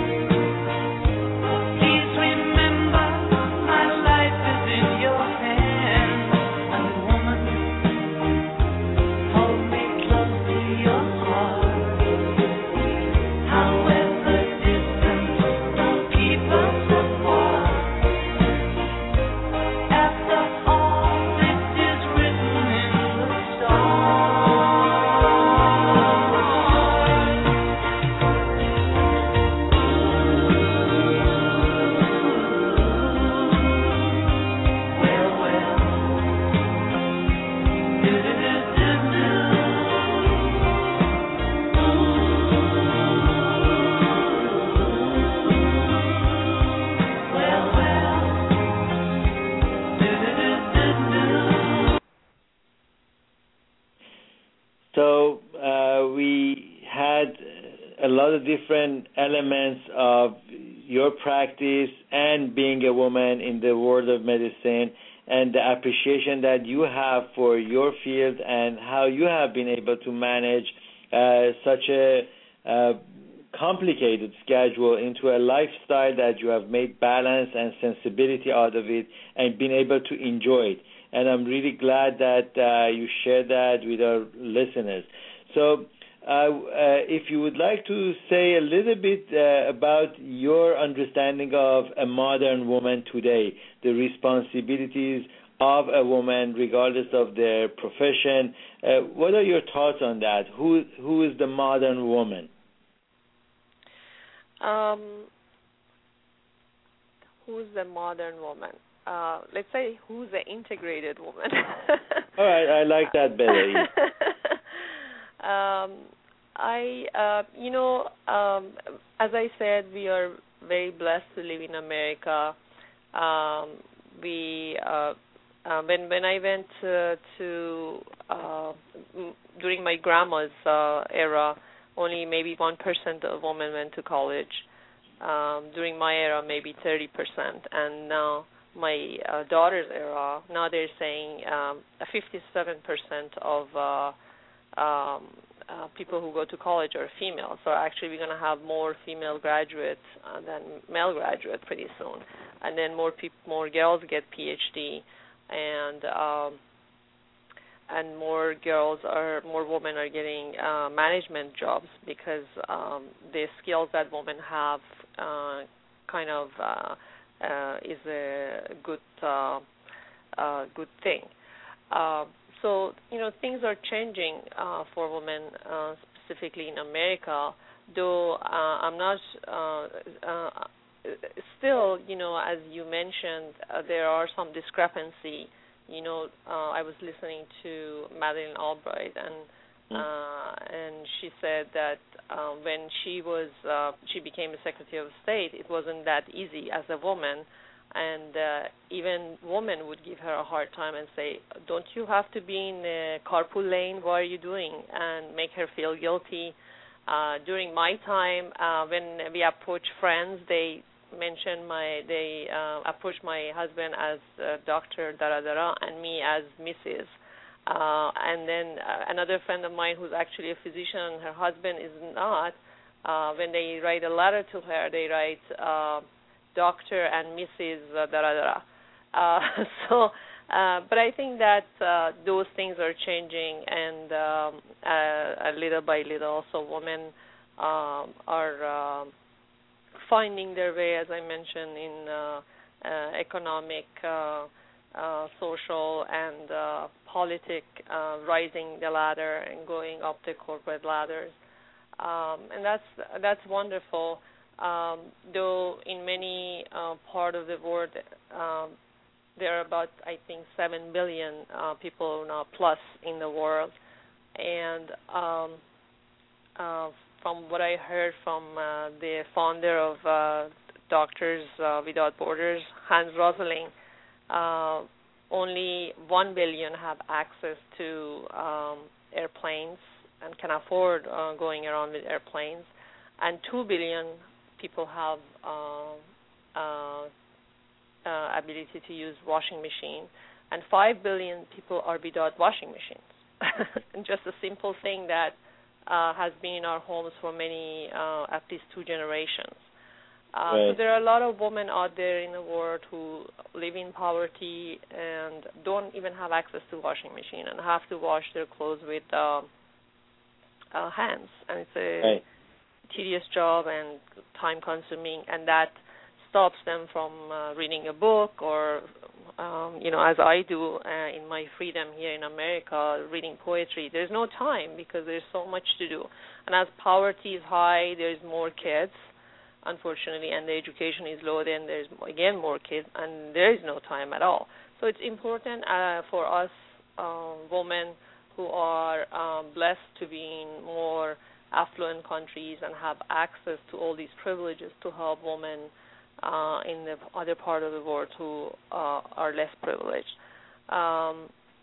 Please remember, my life is in your hands. And woman, hold me close to your heart. However distant, don't keep us apart. After all, this is written in the
So uh, we had a lot of different elements of your practice and being a woman in the world of medicine, and the appreciation that you have for your field and how you have been able to manage uh, such a uh, complicated schedule into a lifestyle that you have made balance and sensibility out of it and been able to enjoy it. And I'm really glad that uh, you share that with our listeners. So uh, uh, if you would like to say a little bit uh, about your understanding of a modern woman today, the responsibilities of a woman regardless of their profession, uh, what are your thoughts on that? Who Who is the modern woman?
Um, who's the modern woman? Uh, let's say who's the integrated woman.
All right, I like that better.
um, I, uh, you know, um, as I said, we are very blessed to live in America. Um, we, uh, uh, when when I went uh, to uh, during my grandma's uh, era, only maybe one percent of women went to college. Um, during my era, maybe thirty percent, and now my uh, daughter's era, now they're saying um, fifty-seven percent of uh, um, uh, people who go to college are female. So actually we're going to have more female graduates uh, than male graduates pretty soon. And then more peop- more girls get PhD, and um, and more girls are, more women are getting uh, management jobs because um, the skills that women have uh, kind of uh, uh, is a good uh, uh, good thing. Uh, so you know things are changing uh, for women, uh, specifically in America. Though uh, I'm not uh, uh, still, you know, as you mentioned, uh, there are some discrepancy. You know, uh, I was listening to Madeleine Albright, and uh, and she said that uh, when she was uh, she became a Secretary of State, it wasn't that easy as a woman, and uh, even women would give her a hard time and say, "Don't you have to be in the carpool lane? What are you doing?" and make her feel guilty. Uh, during my time, uh, when we approach friends, they mentioned my they uh, approached my husband as uh, Doctor Dara Dara and me as Missus Uh, and then uh, another friend of mine who's actually a physician, her husband is not. Uh, when they write a letter to her, they write uh, Doctor and Missus Dara Dara. Uh, so, uh, but I think that uh, those things are changing, and um, uh, little by little, so women um, are. Uh, finding their way, as I mentioned, in uh, uh, economic, uh, uh, social, and uh, politic, uh, rising the ladder and going up the corporate ladders, um, and that's that's wonderful. Um, though in many uh, part of the world, um, there are about I think seven billion uh, people now plus in the world, and um, uh, from what I heard from uh, the founder of uh, Doctors uh, Without Borders, Hans Rosling, uh, only one billion have access to um, airplanes and can afford uh, going around with airplanes, and two billion people have uh, uh, uh, ability to use washing machine, and five billion people are without washing machines. And just a simple thing that Uh, has been in our homes for many, uh, at least two generations. Uh, right. So there are a lot of women out there in the world who live in poverty and don't even have access to washing machine and have to wash their clothes with uh, uh, hands. And it's a right. tedious job and time-consuming, and that stops them from uh, reading a book or, um, you know, as I do uh, in my freedom here in America, reading poetry. There's no time because there's so much to do. And as poverty is high, there's more kids, unfortunately, and the education is low, then there's, again, more kids, and there is no time at all. So it's important uh, for us uh, women who are um, blessed to be in more affluent countries and have access to all these privileges to help women Uh, in the other part of the world who uh, are less privileged, um,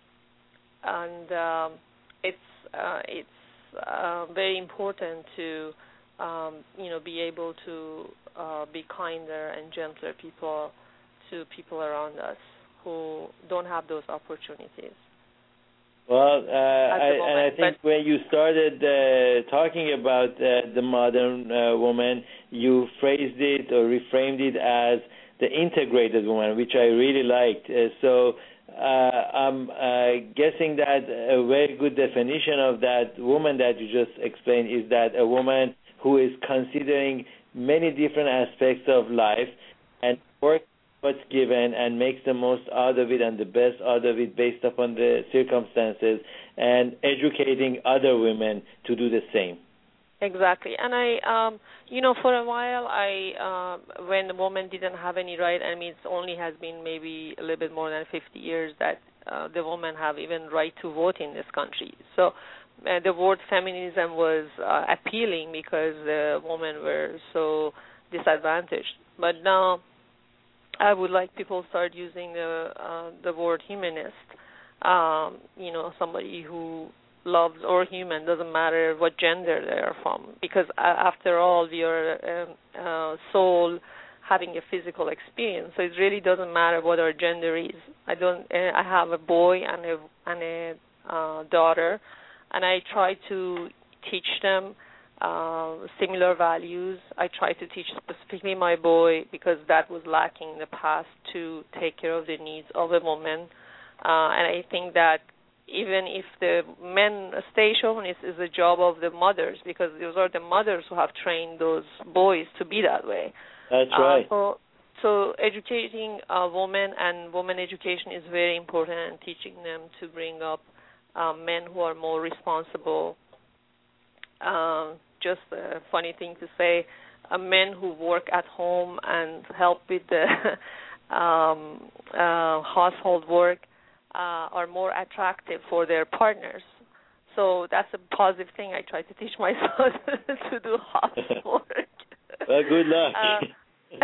and um, it's uh, it's uh, very important to um, you know be able to uh, be kinder and gentler people to people around us who don't have those opportunities.
Well, uh, I, and I think when you started uh, talking about uh, the modern uh, woman, you phrased it or reframed it as the integrated woman, which I really liked. Uh, so uh, I'm uh, guessing that a very good definition of that woman that you just explained is that a woman who is considering many different aspects of life and works what's given and makes the most out of it and the best out of it based upon the circumstances, and educating other women to do the same.
Exactly. And I, um, you know, for a while, I, uh, when the woman didn't have any right, I mean, it only has been maybe a little bit more than fifty years that uh, the women have even right to vote in this country. So uh, the word feminism was uh, appealing because the women were so disadvantaged. But now I would like people to start using the uh, the word humanist. Um, you know, somebody who loves or human, doesn't matter what gender they are from, because uh, after all, we are um, uh, soul having a physical experience. So it really doesn't matter what our gender is. I don't. Uh, I have a boy and a and a uh, daughter, and I try to teach them uh, similar values. I try to teach specifically my boy, because that was lacking in the past, to take care of the needs of a woman. Uh, and I think that even if the men stay chauvinist, is the job of the mothers, because those are the mothers who have trained those boys to be that way.
That's right.
Uh, so, so educating a woman and woman education is very important, and teaching them to bring up uh, men who are more responsible. Um, just a funny thing to say, uh, men who work at home and help with the um, uh, household work uh, are more attractive for their partners. So that's a positive thing. I try to teach my son to do housework.
Well, good luck.
Uh,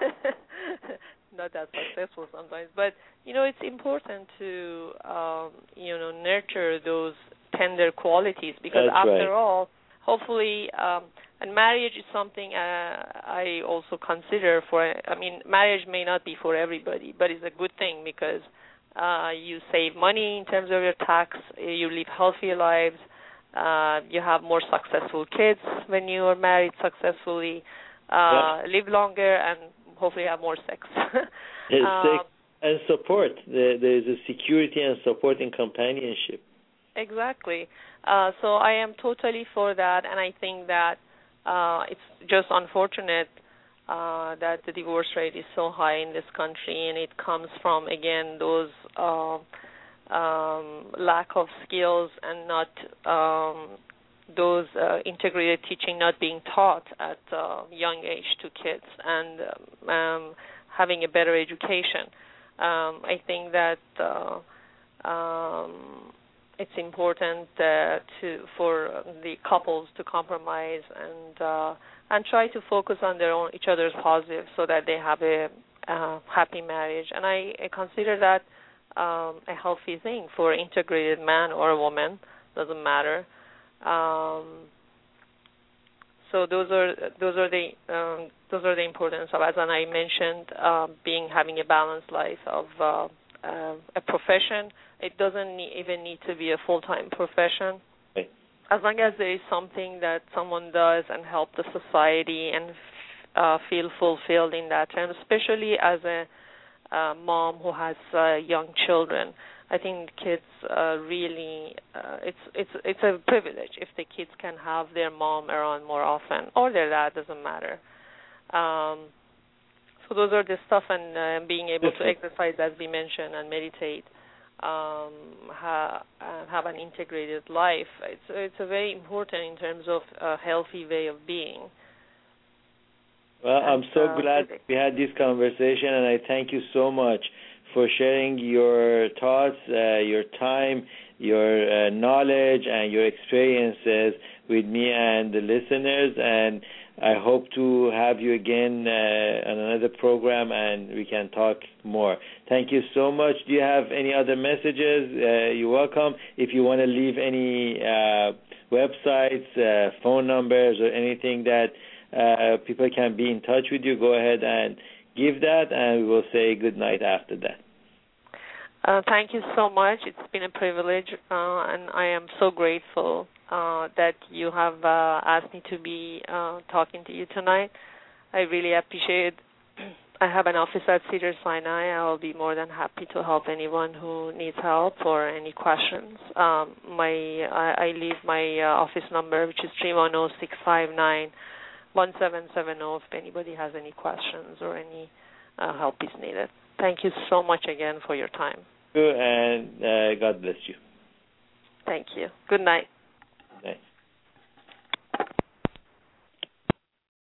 not that successful sometimes, but you know, it's important to um, you know nurture those tender qualities, because
That's
after
right.
all, hopefully, um, and marriage is something uh, I also consider for. I mean, marriage may not be for everybody, but it's a good thing, because uh, you save money in terms of your tax, you live healthier lives, uh, you have more successful kids when you are married successfully. Uh,
yep.
Live longer, and hopefully have more sex.
uh, sex and support. There, there's a security and support and companionship.
Exactly. Uh, so I am totally for that, and I think that uh, it's just unfortunate uh, that the divorce rate is so high in this country, and it comes from, again, those uh, um, lack of skills and not um, those uh, integrated teaching not being taught at uh, young age to kids, and um, having a better education. Um, I think that uh, um, it's important uh, to for the couples to compromise and uh, and try to focus on their own each other's positives, so that they have a uh, happy marriage. And I, I consider that um, a healthy thing for an integrated man or a woman. Doesn't matter. Um, so those are those are the um, those are the importance of, as I mentioned, uh, being having a balanced life of uh, uh, a profession. It doesn't need, even need to be a full-time profession.
Okay.
As long as there is something that someone does and help the society and uh, feel fulfilled in that term, especially as a uh, mom who has uh, young children. I think kids uh, really uh, it's it's it's a privilege if the kids can have their mom around more often, or their dad, doesn't matter. Um, so those are the stuff, and uh, being able to exercise, as we mentioned, and meditate, um, ha- uh, have an integrated life. It's it's a very important in terms of a healthy way of being.
Well,
and,
I'm so
uh,
glad we had this conversation, and I thank you so much for sharing your thoughts, uh, your time, your uh, knowledge, and your experiences with me and the listeners. And I hope to have you again uh, on another program, and we can talk more. Thank you so much. Do you have any other messages? Uh, you're welcome. If you want to leave any uh, websites, uh, phone numbers, or anything that uh, people can be in touch with you, go ahead and give that, and we will say good night after that.
Uh, thank you so much. It's been a privilege, uh, and I am so grateful uh, that you have uh, asked me to be uh, talking to you tonight. I really appreciate it. I have an office at Cedars-Sinai. I will be more than happy to help anyone who needs help or any questions. Um, my I, I leave my uh, office number, which is three one zero, six five nine, one seven seven zero, if anybody has any questions or any uh, help is needed. Thank you so much again for your time.
And uh, God bless you.
Thank you. Good night.